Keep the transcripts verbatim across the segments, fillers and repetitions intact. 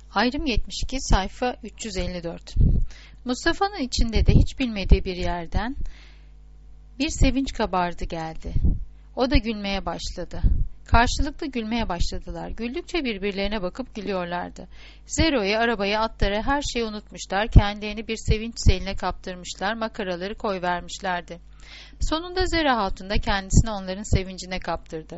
Ayrım yetmiş iki sayfa üç yüz elli dört. Mustafa'nın içinde de hiç bilmediği bir yerden bir sevinç kabardı geldi. O da gülmeye başladı. Karşılıklı gülmeye başladılar. Güldükçe birbirlerine bakıp gülüyorlardı. Zero'yu, arabayı, atları, her şeyi unutmuşlar. Kendilerini bir sevinç seline kaptırmışlar. Makaraları koyvermişlerdi. Sonunda Zera Hatun da kendisini onların sevincine kaptırdı.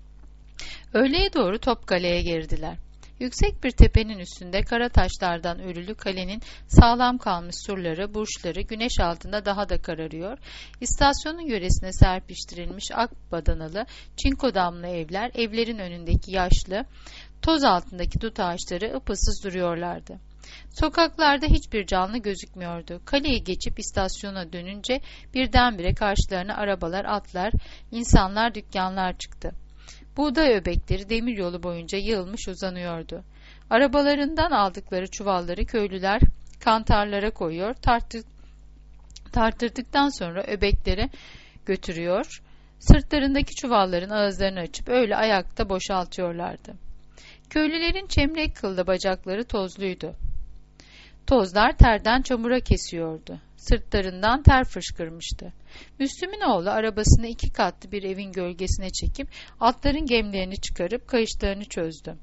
Öğleye doğru Topkale'ye girdiler. Yüksek bir tepenin üstünde kara taşlardan örülü kalenin sağlam kalmış surları, burçları güneş altında daha da kararıyor. İstasyonun yöresine serpiştirilmiş ak badanalı, çinko damlı evler, evlerin önündeki yaşlı, toz altındaki dut ağaçları ıpısız duruyorlardı. Sokaklarda hiçbir canlı gözükmüyordu. Kaleyi geçip istasyona dönünce birdenbire karşılarına arabalar, atlar, insanlar, dükkanlar çıktı. Buğday öbekleri demiryolu boyunca yığılmış uzanıyordu. Arabalarından aldıkları çuvalları köylüler kantarlara koyuyor, tartı, tartırdıktan sonra öbekleri götürüyor, sırtlarındaki çuvalların ağızlarını açıp öyle ayakta boşaltıyorlardı. Köylülerin çemrek kıllı bacakları tozluydu. Tozlar terden çamura kesiyordu. Sırtlarından ter fışkırmıştı. Müslüm'ün oğlu arabasını iki katlı bir evin gölgesine çekip atların gemlerini çıkarıp kayışlarını çözdü.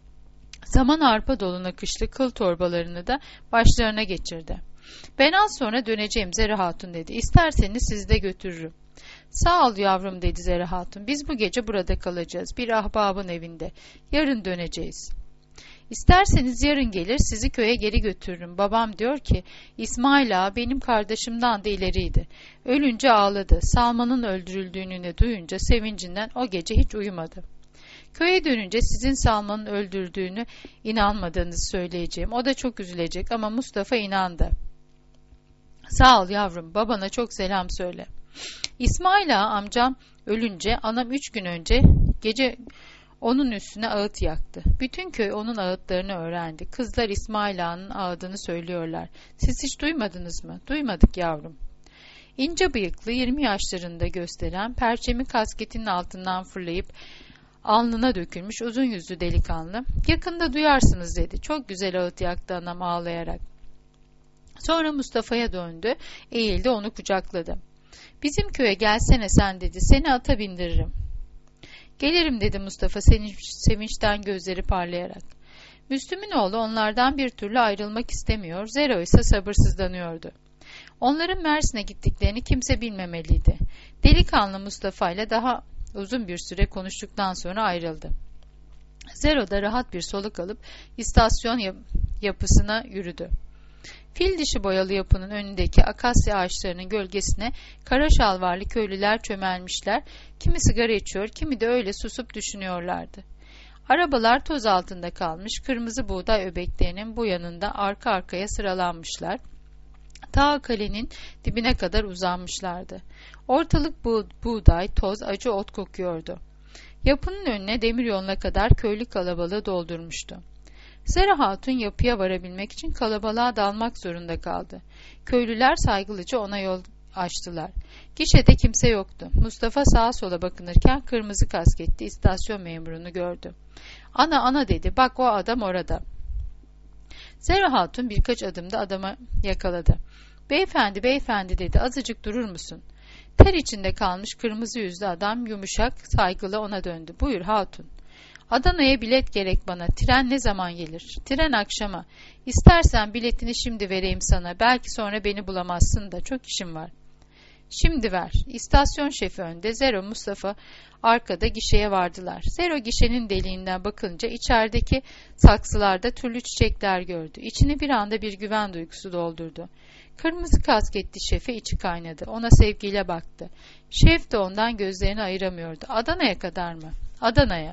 Saman arpa dolu nakışlı kıl torbalarını da başlarına geçirdi. Ben az sonra döneceğim Zera Hatun dedi. İsterseniz sizi de götürürüm. Sağ ol yavrum dedi Zera Hatun. Biz bu gece burada kalacağız. Bir ahbabın evinde. Yarın döneceğiz. İsterseniz yarın gelir sizi köye geri götürürüm. Babam diyor ki İsmail ağa benim kardeşimden de ileriydi. Ölünce ağladı. Salman'ın öldürüldüğünü duyunca sevincinden o gece hiç uyumadı. Köye dönünce sizin Salman'ın öldürdüğünü inanmadığınızı söyleyeceğim. O da çok üzülecek ama Mustafa inandı. Sağ ol yavrum, babana çok selam söyle. İsmail ağa amcam ölünce anam üç gün önce gece onun üstüne ağıt yaktı. Bütün köy onun ağıtlarını öğrendi. Kızlar İsmail Ağa'nın ağıdını söylüyorlar. Siz hiç duymadınız mı? Duymadık yavrum. İnce bıyıklı yirmi yaşlarında gösteren perçemi kasketinin altından fırlayıp alnına dökülmüş uzun yüzlü delikanlı. Yakında duyarsınız dedi. Çok güzel ağıt yaktı anam ağlayarak. Sonra Mustafa'ya döndü. Eğildi onu kucakladı. Bizim köye gelsene sen dedi. Seni ata bindiririm. Gelirim dedi Mustafa sevinçten gözleri parlayarak. Müslüm'ün oğlu onlardan bir türlü ayrılmak istemiyor, Zero ise sabırsızlanıyordu. Onların Mersin'e gittiklerini kimse bilmemeliydi. Delikanlı Mustafa ile daha uzun bir süre konuştuktan sonra ayrıldı. Zero da rahat bir soluk alıp istasyon yap- yapısına yürüdü. Fil dişi boyalı yapının önündeki akasya ağaçlarının gölgesine kara şalvarlı köylüler çömelmişler, kimi sigara içiyor, kimi de öyle susup düşünüyorlardı. Arabalar toz altında kalmış, kırmızı buğday öbeklerinin bu yanında arka arkaya sıralanmışlar. Ta kalenin dibine kadar uzanmışlardı. Ortalık bu buğday, toz, acı ot kokuyordu. Yapının önüne demiryoluna kadar köylü kalabalığı doldurmuştu. Zera Hatun yapıya varabilmek için kalabalığa dalmak zorunda kaldı. Köylüler saygılıca ona yol açtılar. Gişede kimse yoktu. Mustafa sağa sola bakınırken kırmızı kasketli istasyon memurunu gördü. Ana ana dedi, bak o adam orada. Zera Hatun birkaç adımda adamı yakaladı. Beyefendi beyefendi dedi, azıcık durur musun? Ter içinde kalmış kırmızı yüzlü adam yumuşak saygılı ona döndü. Buyur Hatun. Adana'ya bilet gerek bana. Tren ne zaman gelir? Tren akşama. İstersen biletini şimdi vereyim sana. Belki sonra beni bulamazsın da çok işim var. Şimdi ver. İstasyon şefi önde. Zero Mustafa arkada gişeye vardılar. Zero gişenin deliğinden bakınca içerideki saksılarda türlü çiçekler gördü. İçini bir anda bir güven duygusu doldurdu. Kırmızı kasketli şefe içi kaynadı. Ona sevgiyle baktı. Şef de ondan gözlerini ayıramıyordu. Adana'ya kadar mı? Adana'ya.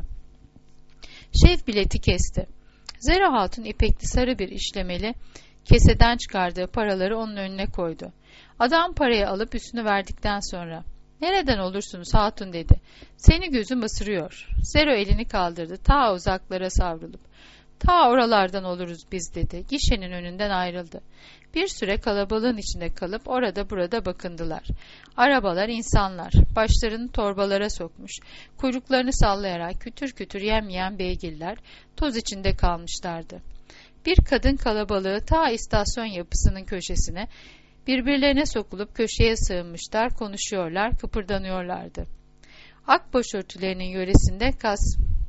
Şef bileti kesti. Zera Hatun ipekli sarı bir işlemeli keseden çıkardığı paraları onun önüne koydu. Adam parayı alıp üstünü verdikten sonra "Nereden olursunuz Hatun?" dedi. "Seni gözüm ısırıyor." Zero elini kaldırdı ta uzaklara savrulup. "Ta oralardan oluruz biz" dedi. Gişenin önünden ayrıldı. Bir süre kalabalığın içinde kalıp orada burada bakındılar. Arabalar, insanlar, başlarını torbalara sokmuş, kuyruklarını sallayarak kütür kütür yem yiyen beygirler toz içinde kalmışlardı. Bir kadın kalabalığı ta istasyon yapısının köşesine, birbirlerine sokulup köşeye sığınmışlar, konuşuyorlar, kıpırdanıyorlardı. Ak başörtülerinin yöresinde kas,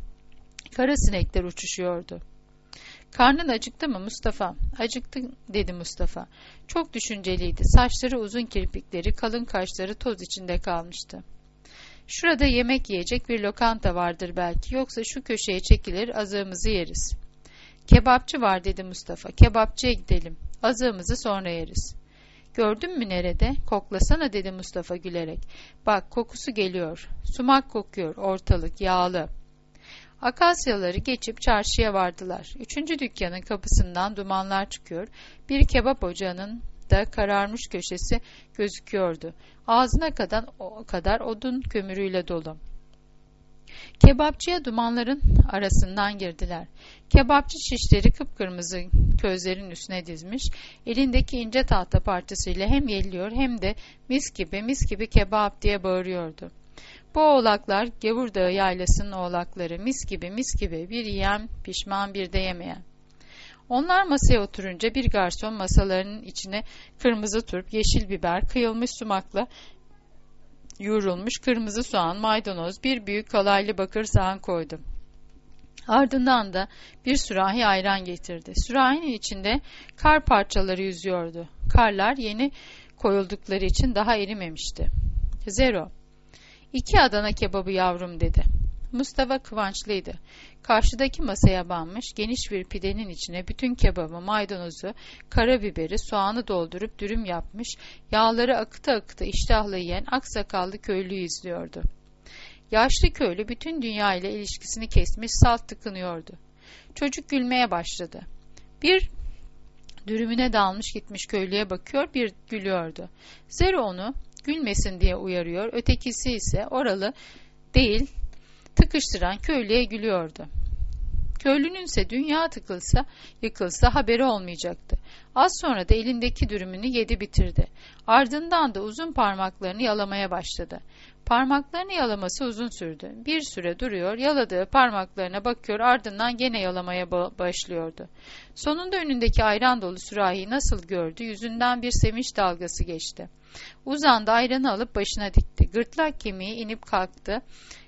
kara sinekler uçuşuyordu. "Karnın acıktı mı Mustafa?" "Acıktı," dedi Mustafa. Çok düşünceliydi. Saçları uzun, kirpikleri, kalın kaşları toz içinde kalmıştı. "Şurada yemek yiyecek bir lokanta vardır belki, yoksa şu köşeye çekilir, azığımızı yeriz." "Kebapçı var," dedi Mustafa. "Kebapçıya gidelim. Azığımızı sonra yeriz." "Gördün mü nerede? Koklasana," dedi Mustafa gülerek. "Bak, kokusu geliyor. Sumak kokuyor, ortalık yağlı." Akasyaları geçip çarşıya vardılar. Üçüncü dükkanın kapısından dumanlar çıkıyor. Bir kebap ocağının da kararmış köşesi gözüküyordu. Ağzına kadar, o kadar odun kömürüyle dolu. Kebapçıya dumanların arasından girdiler. Kebapçı şişleri kıpkırmızı közlerin üstüne dizmiş, elindeki ince tahta parçasıyla hem yelliyor hem de mis gibi mis gibi kebap diye bağırıyordu. Bu oğlaklar Gavurdağı yaylasının oğlakları, mis gibi mis gibi, bir yiyen pişman bir de yemeyen. Onlar masaya oturunca bir garson masalarının içine kırmızı turp, yeşil biber, kıyılmış sumakla yoğrulmuş kırmızı soğan, maydanoz, bir büyük kalaylı bakır sahan koydu. Ardından da bir sürahi ayran getirdi. Sürahinin içinde kar parçaları yüzüyordu. Karlar yeni koyuldukları için daha erimemişti. "Zero. İki Adana kebabı yavrum," dedi. Mustafa kıvançlıydı. Karşıdaki masaya banmış, geniş bir pidenin içine bütün kebabı, maydanozu, karabiberi, soğanı doldurup dürüm yapmış, yağları akıta akıta iştahla yiyen aksakallı köylüyü izliyordu. Yaşlı köylü bütün dünya ile ilişkisini kesmiş, salt tıkınıyordu. Çocuk gülmeye başladı. Bir dürümüne dalmış gitmiş köylüye bakıyor, bir gülüyordu. Zero onu gülmesin diye uyarıyor, ötekisi ise oralı değil, tıkıştıran köylüye gülüyordu. Köylününse dünya tıkılsa, yıkılsa haberi olmayacaktı. Az sonra da elindeki dürümünü yedi bitirdi. Ardından da uzun parmaklarını yalamaya başladı. Parmaklarını yalaması uzun sürdü. Bir süre duruyor, yaladığı parmaklarına bakıyor, ardından gene yalamaya başlıyordu. Sonunda önündeki ayran dolu sürahiyi nasıl gördü, yüzünden bir sevinç dalgası geçti. Uzandı, ayranı alıp başına dikti. Gırtlak kemiği inip kalktı.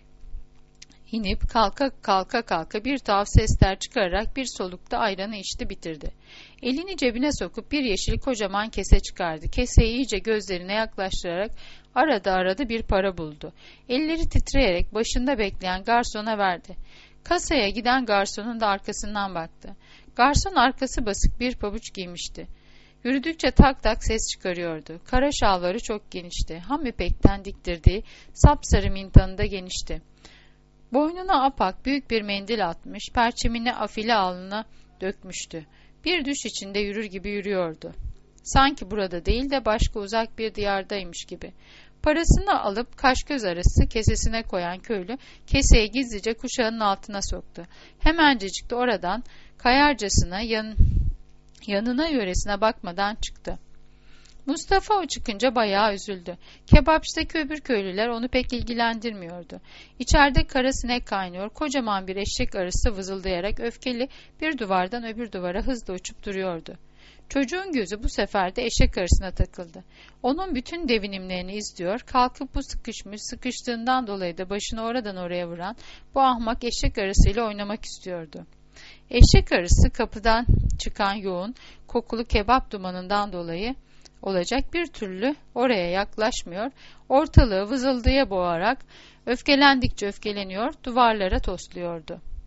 İnip kalka kalka kalka bir tuhaf sesler çıkararak bir solukta ayranı içti, bitirdi. Elini cebine sokup bir yeşil kocaman kese çıkardı. Keseyi iyice gözlerine yaklaştırarak arada arada bir para buldu. Elleri titreyerek başında bekleyen garsona verdi. Kasaya giden garsonun da arkasından baktı. Garson arkası basık bir pabuç giymişti. Yürüdükçe tak tak ses çıkarıyordu. Kara şalvarı çok genişti. Ham ipekten diktirdiği sapsarı mintanı da genişti. Boynuna apak büyük bir mendil atmış, perçemini afili alnına dökmüştü. Bir düş içinde yürür gibi yürüyordu. Sanki burada değil de başka uzak bir diyardaymış gibi. Parasını alıp kaş göz arası kesesine koyan köylü keseyi gizlice kuşağının altına soktu. Hemencecik de oradan kayarcasına yan, yanına yöresine bakmadan çıktı. Mustafa o çıkınca bayağı üzüldü. Kebapçıdaki öbür köylüler onu pek ilgilendirmiyordu. İçeride kara sinek kaynıyor, kocaman bir eşek arısı vızıldayarak öfkeli bir duvardan öbür duvara hızla uçup duruyordu. Çocuğun gözü bu sefer de eşek arısına takıldı. Onun bütün devinimlerini izliyor, kalkıp bu sıkışmış, sıkıştığından dolayı da başını oradan oraya vuran bu ahmak eşek arısıyla oynamak istiyordu. Eşek arısı kapıdan çıkan yoğun, kokulu kebap dumanından dolayı olacak bir türlü oraya yaklaşmıyor, ortalığı vızıldaya boğarak öfkelendikçe öfkeleniyor, duvarlara tosluyordu.